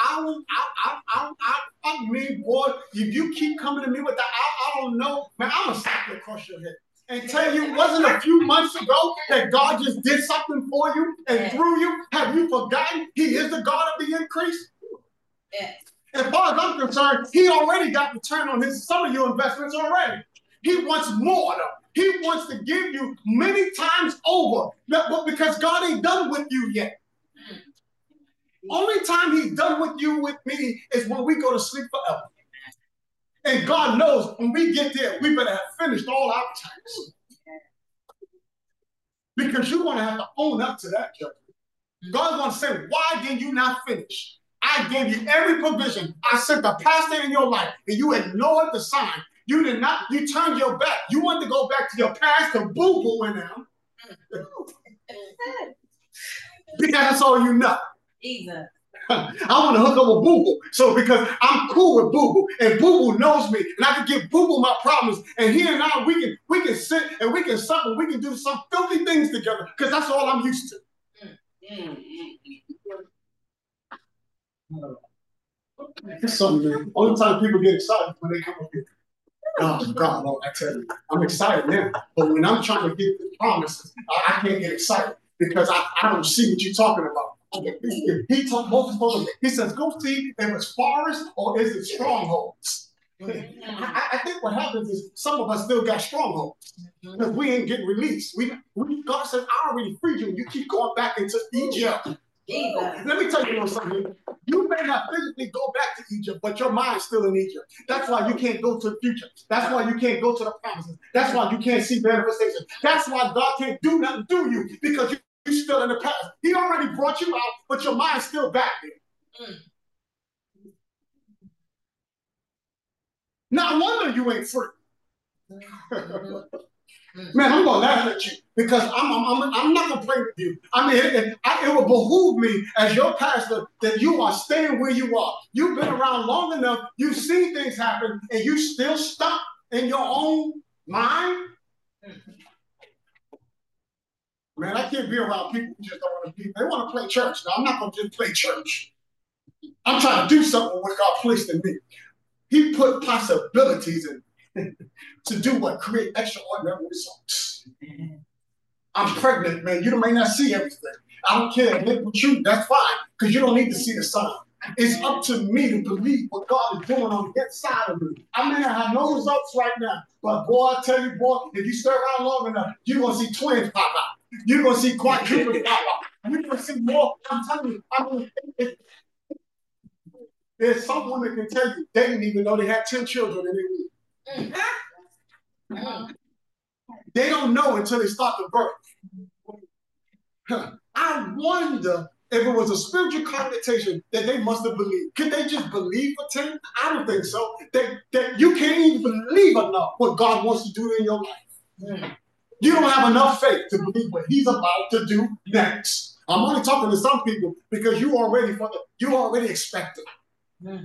A: I mean, boy, if you keep coming to me with that, I don't know, man, I'm gonna slap you across your head and tell you, wasn't a few months ago that God just did something for you and through you? Have you forgotten? He is the God of the increase. As far as I'm concerned, he already got return on some of your investments already. He wants more though. He wants to give you many times over, but because God ain't done with you yet. Only time he's done with you with me is when we go to sleep forever. And God knows when we get there, we better have finished all our tasks. Because you're going to have to own up to that judgment. God's going to say, why did you not finish? I gave you every provision. I sent the pastor in your life, and you ignored the sign. You did not, you turned your back. You wanted to go back to your past to boo-boo in them. Because that's all you know. Jesus. I want to hook up with Boo-Boo. So because I'm cool with Boo-Boo, and Boo-Boo knows me, and I can give Boo-Boo my problems, and he and I, we can sit and we can sup and we can do some filthy things together, because that's all I'm used to. It's something, man. Only time people get excited when they come up here. Oh God, I tell you, I'm excited now. But when I'm trying to get the promises, I can't get excited because I don't see what you're talking about. He told Moses, he says, go see if it's forest or is it strongholds. I think what happens is some of us still got strongholds because we ain't getting released. God says, I already freed you. You keep going back into Egypt. Let me tell you something. You may not physically go back to Egypt, but your mind's still in Egypt. That's why you can't go to the future. That's why you can't go to the promises. That's why you can't see manifestation. That's why God can't do nothing to you, because you're still in the past. He already brought you out, but your mind's still back there. No wonder you ain't free. Man, I'm gonna laugh at you because I'm not gonna play with you. I mean, it will behoove me as your pastor that you are staying where you are. You've been around long enough. You've seen things happen, and you still stuck in your own mind. Man, I can't be around people who just don't want to be. They want to play church. Now, I'm not gonna just play church. I'm trying to do something with what God placed in me. He put possibilities in to do what? Create extraordinary results. I'm pregnant, man. You may not see everything. I don't care. Live with you, that's fine, because you don't need to see the sign. It's up to me to believe what God is doing on the inside of me. I may not have no results right now, but boy, I tell you, boy, if you stay around long enough, you're going to see twins pop out. You're going to see quadruplets pop out. You're going to see more. I'm telling you, there's some women can tell you they didn't even know they had 10 children in their womb. They don't know until they start to birth. I wonder if it was a spiritual connotation that they must have believed. Could they just believe for 10? I don't think so. That you can't even believe enough what God wants to do in your life. You don't have enough faith to believe what He's about to do next. I'm only talking to some people because you already expect it.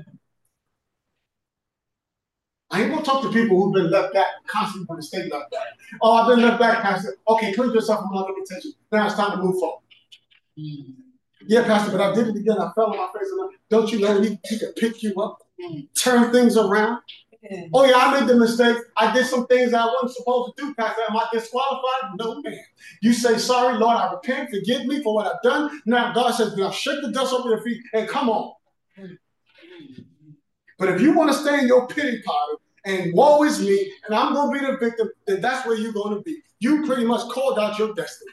A: I ain't gonna talk to people who've been left back, constantly want to stay left back. Oh, I've been left back, Pastor. Okay, clean yourself from all the attention. Now it's time to move forward. Yeah, Pastor, but I did it again. I fell on my face. Don't you know he can pick you up, turn things around? Oh, yeah, I made the mistake. I did some things I wasn't supposed to do, Pastor. Am I disqualified? No, man. You say, sorry, Lord, I repent. Forgive me for what I've done. Now God says, now shake the dust off your feet and come on. But if you want to stay in your pity party and woe is me, and I'm going to be the victim, then that's where you're going to be. You pretty much called out your destiny.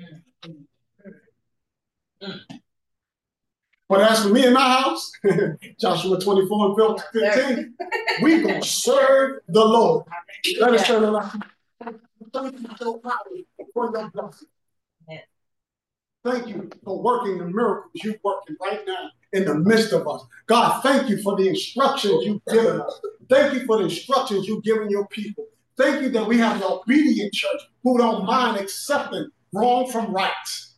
A: But as for me and my house, Joshua 24 and 15, we're going to serve the Lord. Let us serve the Lord. Thank you for working the miracles you're working right now in the midst of us. God, thank you for the instructions you've given us. Thank you for the instructions you've given your people. Thank you that we have an obedient church who don't mind accepting wrong from right.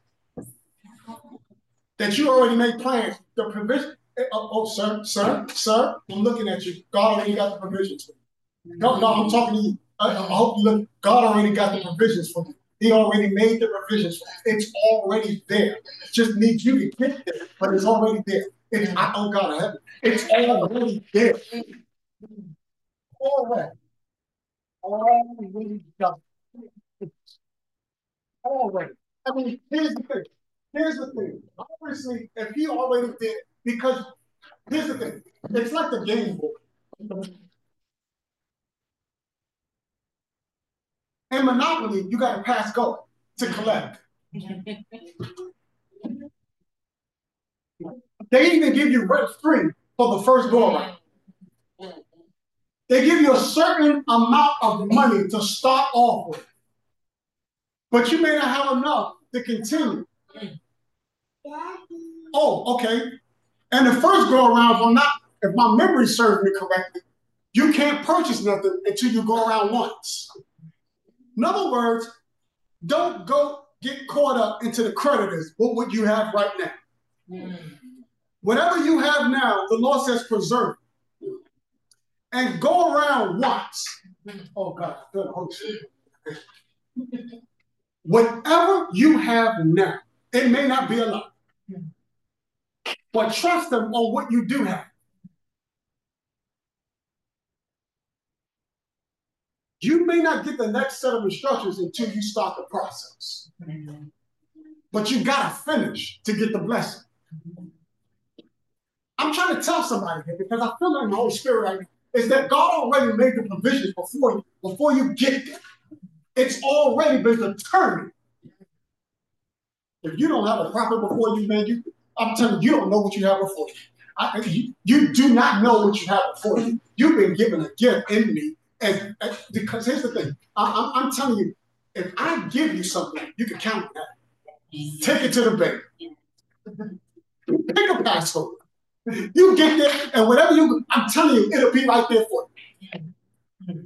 A: That you already made plans. The provision. Sir, I'm looking at you. God already got the provisions for you. No, I'm talking to you. I hope you look. God already got the provisions for you. He already made the revisions. It's already there. It just needs you to get there, but it's already there. Oh God, I have it. It's already there. Already. Already done. Already. I mean, here's the thing. Here's the thing. Obviously, if he already did, because here's the thing. It's like the game board. In Monopoly, you got to pass go to collect. They even give you rent-free for the first go around. They give you a certain amount of money to start off with. But you may not have enough to continue. Oh, okay. And the first go around, if my memory serves me correctly, you can't purchase nothing until you go around once. In other words, don't go get caught up into the creditors with what you have right now. Whatever you have now, the Lord says preserve it. And go around once. Oh God, whatever you have now, it may not be a lot. But trust them on what you do have. You may not get the next set of instructions until you start the process. But you got to finish to get the blessing. I'm trying to tell somebody here because I feel like the Holy Spirit right now is that God already made the provisions before you get there. It's already been determined. If you don't have a prophet before you, man, I'm telling you, you don't know what you have before you. You do not know what you have before you. You've been given a gift in me. And because here's the thing, I'm telling you, if I give you something, you can count on that. Take it to the bank. Pick a passcode. You get there, and whatever I'm telling you, it'll be right there for you.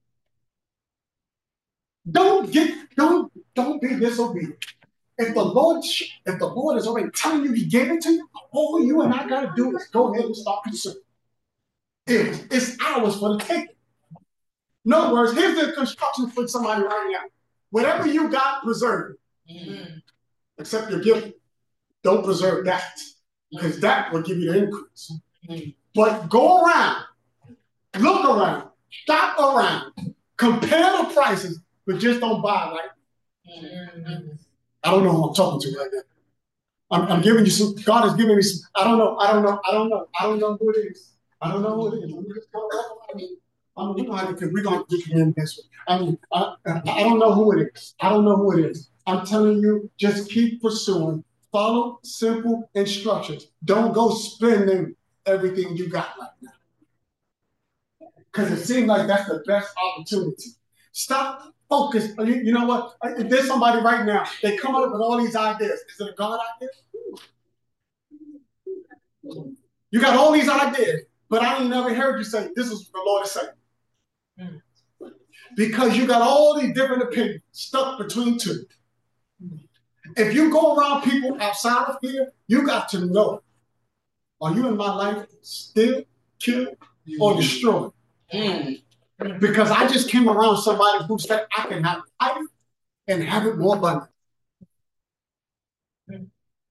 A: Don't be disobedient. If the Lord is already telling you He gave it to you, all you and I gotta do is go ahead and start consuming. It's ours for the taking. In other words, here's the construction for somebody right now. Whatever you got, preserve it. Except your gift, don't preserve that. Because that will give you the increase. But go around, look around, shop around, compare the prices, but just don't buy right. I don't know who I'm talking to right now. I'm giving you some, God is giving me some, I don't know who it is. I don't know who it is. We're going to get him this one. I don't know who it is. I don't know who it is. I'm telling you, just keep pursuing. Follow simple instructions. Don't go spending everything you got right now. Because it seems like that's the best opportunity. Stop focus. You know what? If there's somebody right now, they come up with all these ideas. Is it a God idea? You got all these ideas, but I ain't never heard you say, this is what the Lord is saying. Because you got all these different opinions stuck between two. If you go around people outside of here, you got to know, are you in my life still, kill, or destroy? Because I just came around somebody who said I can have life and have it more abundant. I'm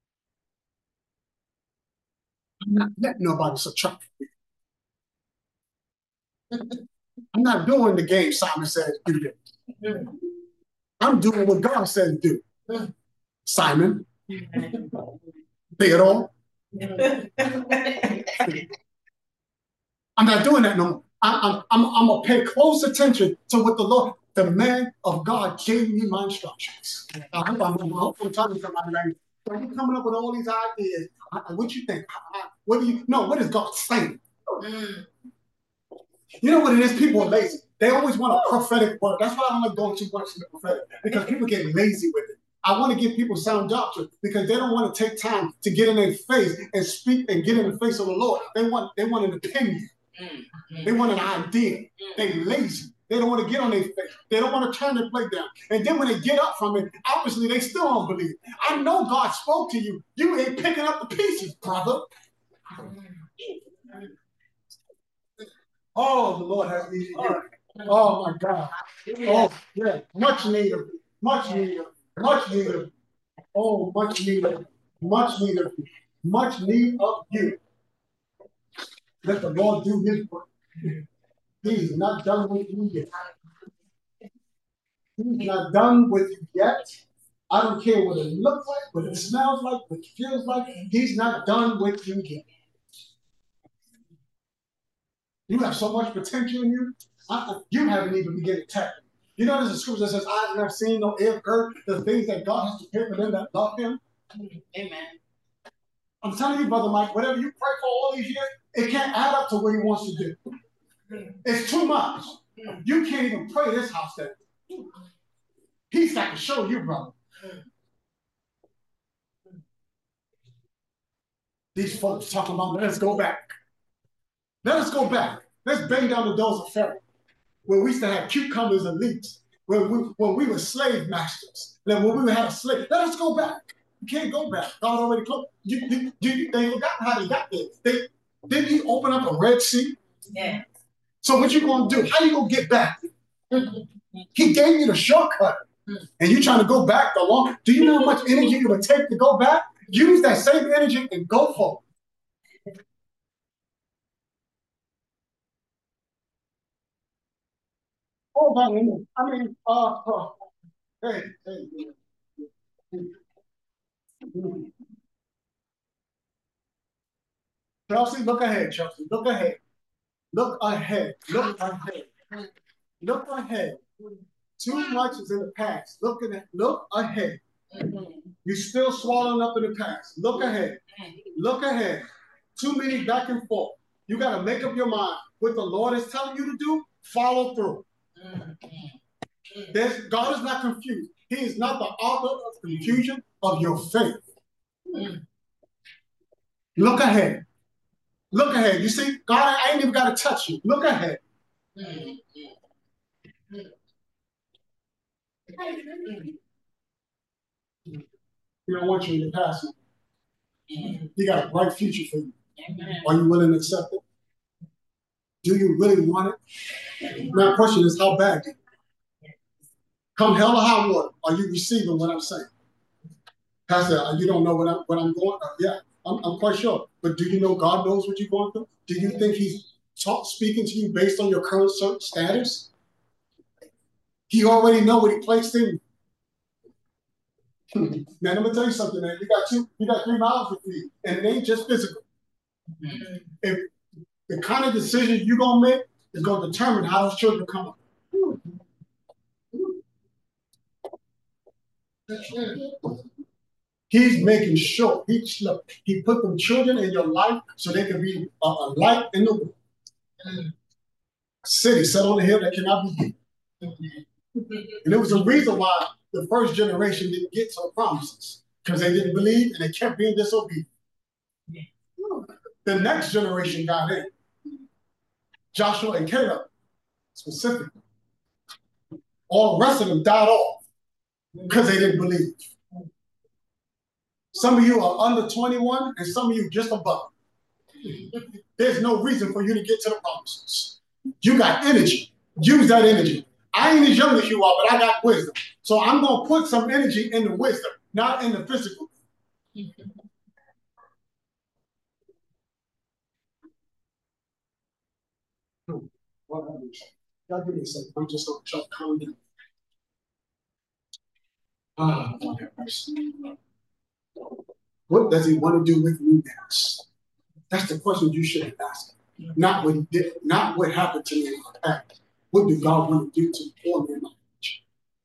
A: not letting nobody subtract me. I'm not doing the game Simon says do this. I'm doing what God says do. Simon, Theodore. I'm not doing that no more. I'm going to pay close attention to what the man of God gave me my instructions. I'm talking to somebody right now. So you're coming up with all these ideas. What you think? What is God saying? You know what it is? People are lazy. They always want a prophetic word. That's why I don't like going too much in the prophetic, because people get lazy with it. I want to give people sound doctrine because they don't want to take time to get in their face and speak and get in the face of the Lord. They want an opinion. They want an idea. They're lazy. They don't want to get on their face. They don't want to turn their plate down. And then when they get up from it, obviously they still don't believe it. I know God spoke to you. You ain't picking up the pieces, brother. Oh, the Lord has needed you. Oh my God. Oh, yeah. Much Much need of you. Much need of you. Oh, much need of you. Much need of you. Much need of you. Let the Lord do his work. He's not done with you yet. He's not done with you yet. I don't care what it looks like, what it smells like, what it feels like. He's not done with you yet. You have so much potential in you. You haven't even begun to tap. You know, there's a scripture that says, I have not seen no ear heard the things that God has prepared for them that love him. Amen. I'm telling you, Brother Mike, whatever you pray for all these years, it can't add up to what he wants to do. It's too much. You can't even pray this house down. He's got to show you, brother. These folks talking about, let us go back. Let us go back. Let's bang down the doors of Pharaoh, where we used to have cucumbers and leeks, when we were slave masters, when we had a slave. Let us go back. You can't go back. God already closed. They forgot how they got there. Didn't he open up a Red Sea? Yeah. So what you going to do? How you going to get back? He gave you the shortcut. And you're trying to go back the long. Do you know how much energy it would take to go back? Use that same energy and go for it. Hold on a minute. Hey. Chelsea, look ahead, Chelsea. Look ahead. Look ahead. Look ahead. Look ahead. Too much is in the past. Look ahead. You're still swallowing up in the past. Look ahead. Look ahead. Too many back and forth. You got to make up your mind. What the Lord is telling you to do, follow through. God is not confused. He is not the author of confusion of your faith. Look ahead. Look ahead. You see, God, I ain't even got to touch you. Look ahead. He don't want you in the past. He got a bright future for you. Are you willing to accept it? Do you really want it? My question is, how bad? Come hell or high water, are you receiving what I'm saying? Pastor, you don't know what I'm going through? Yeah, I'm quite sure. But do you know God knows what you're going through? Do you think he's speaking to you based on your current status? He already know what he placed in you. Man, I'm gonna tell you something, man. You got 3 miles to feed, and it ain't just physical. If the kind of decision you're gonna make is gonna determine how those children come up. He's making sure he put them children in your life so they can be a light in the world. A city set on the hill that cannot be hid. And there was a reason why the first generation didn't get to the promises, because they didn't believe and they kept being disobedient. The next generation got in. Joshua and Caleb, specifically. All the rest of them died off because they didn't believe. Some of you are under 21 and some of you just above. There's no reason for you to get to the promises. You got energy. Use that energy. I ain't as young as you are, but I got wisdom. So I'm going to put some energy in the wisdom, not in the physical. God, give me a second. I'm just going to try to calm down. What does he want to do with me next? That's the question you should have asked. Not what he did, not what happened to me in the past. What do God want to do to pour me in my future?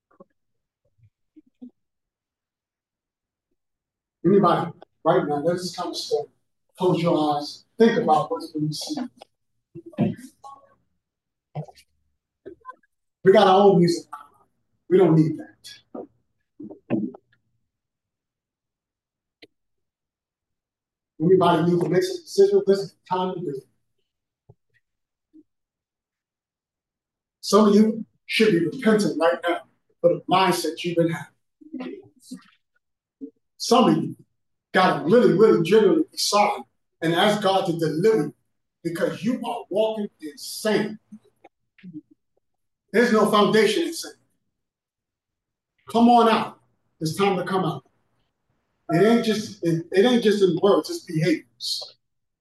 A: Anybody, right now, let's just kind of start. Close your eyes. Think about what's been seen. We got our own music. We don't need that. Anybody need to make a decision? This is the time to do it. Some of you should be repentant right now for the mindset you've been having. Some of you got to really, really genuinely be sorry and ask God to deliver you because you are walking insane. There's no foundation in sin. Come on out. It's time to come out. It ain't just in words, it's behaviors.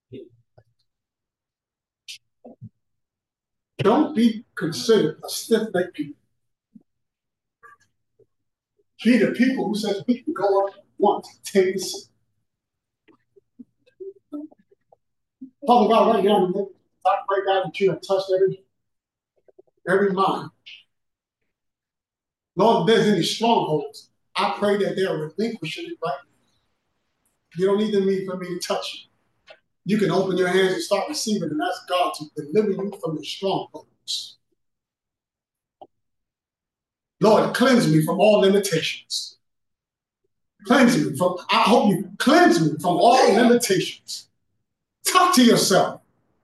A: Don't be considered a stiff-necked people. Be the people who says we can go up once, take this. Father God, right now, I pray God that you have touched every mind. Lord, if there's any strongholds, I pray that they're relinquishing it right now. You don't need for me to touch you. You can open your hands and start receiving, and ask God to deliver you from the strongholds. Lord, cleanse me from all limitations. Cleanse me from, I hope you cleanse me from all limitations. Talk to yourself.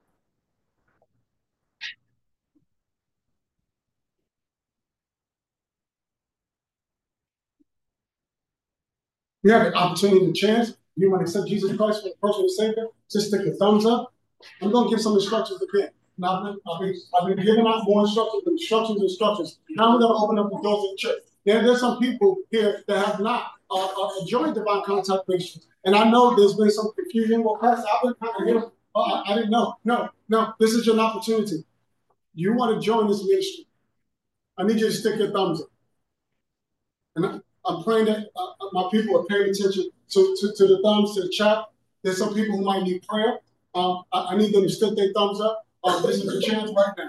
A: You have an opportunity and chance. You want to accept Jesus Christ for the personal Savior, just stick your thumbs up. I'm going to give some instructions again. Now, I've been giving out more instructions. Now we're going to open up the doors of the church. There's some people here that have not joined Divine Contact Ministry. And I know there's been some confusion. Well, Pastor, I've been kind of here. I didn't know. No, this is your opportunity. You want to join this ministry. I need you to stick your thumbs up. And I'm praying that my people are paying attention to the thumbs, to the chat. There's some people who might need prayer. I need them to stick their thumbs up. This is your chance right now.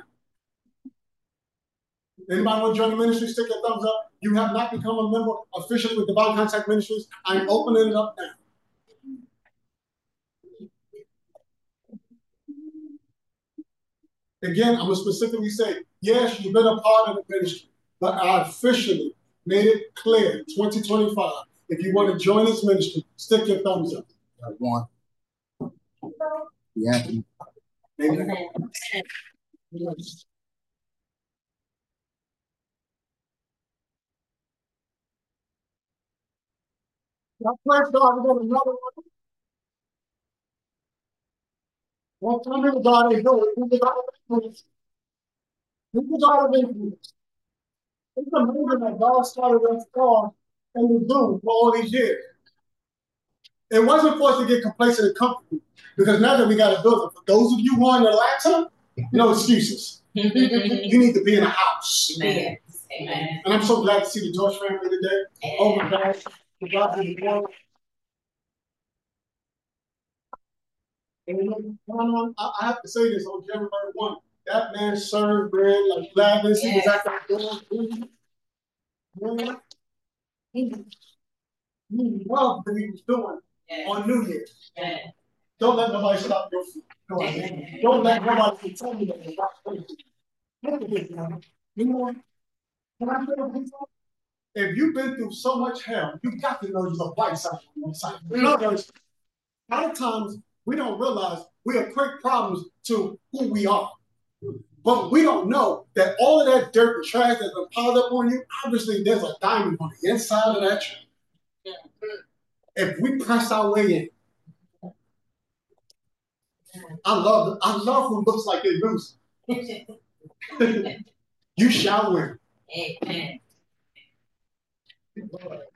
A: Anybody want to join the ministry, stick your thumbs up. You have not become a member officially with Divine Contact Ministries. I'm opening it up now. Again, I'm going to specifically say, yes, you've been a part of the ministry, but I officially made it clear, 2025, if you want to join this ministry, stick your thumbs up. One. Yeah. Amen. I pray God we got another one. Well, tell me what God is doing. Who's God of influence? Who's God of influence? It's amazing that God started us off in the Zoom for all these years. It wasn't for us to get complacent and comfortable, because now that we got a building, for those of you who are on the laptop, no excuses. You need to be in a house. Amen. Amen. And I'm so glad to see the George family today. Amen. Oh my gosh. God be the glory. And I have to say this on January 1. That man served bread like gladness. He was at that door. He loved what he was doing on New Year's. Don't let nobody stop your feet. Don't let nobody tell you that you're not crazy. Look at this, man. You know, can I tell you, if you've been through so much hell, you got to know you're the white side on one side. In other words, a lot of times we don't realize we equate problems to who we are. But we don't know that all of that dirt and trash that's been piled up on you, obviously there's a diamond on the inside of that tree. If we press our way in, I love who looks like they lose. You shall win. Amen.